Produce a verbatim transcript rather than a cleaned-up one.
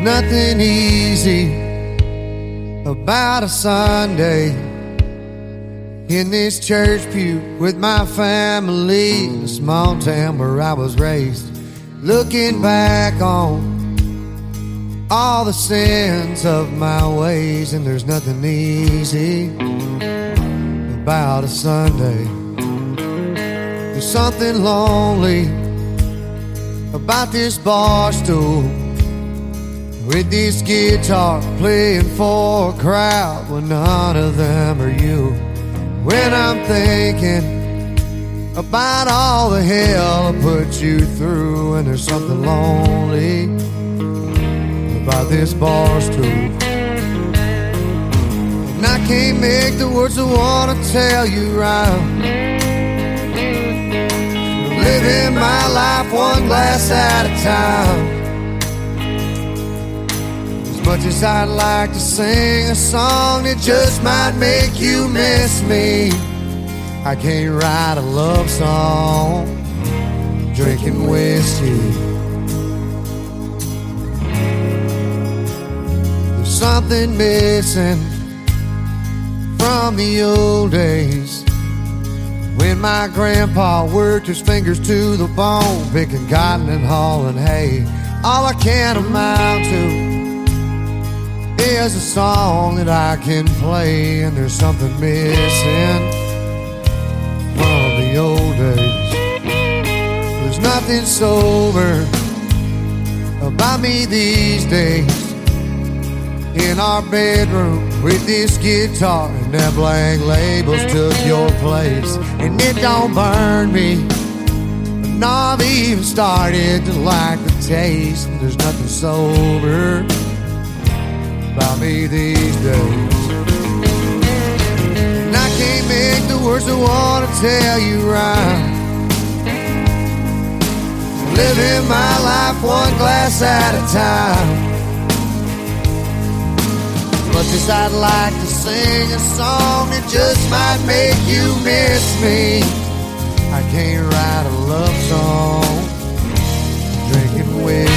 nothing easy about a Sunday in this church pew with my family in a small town where I was raised. Looking back on all the sins of my ways, and there's nothing easy about a Sunday. There's something lonely about this bar stool with this guitar playing for a crowd when none of them are you. When I'm thinking about all the hell I put you through, and there's something lonely about this bar stool. And I can't make the words I wanna tell you right. Living my life one glass at a time. As much as I'd like to sing a song that just might make you miss me, I can't write a love song drinking whiskey. There's something missing from the old days when my grandpa worked his fingers to the bone, picking cotton and hauling hay. All I can amount to is a song that I can play, and there's something missing from the old days. There's nothing sober about me these days. In our bedroom with this guitar and them blank labels took your place, and it don't burn me, and I've even started to like the taste. And there's nothing sober about me these days, and I can't make the words I want to tell you right. Living my life one glass at a time. Much as I'd like to sing a song that just might make you miss me, I can't write a love song drinking whiskey.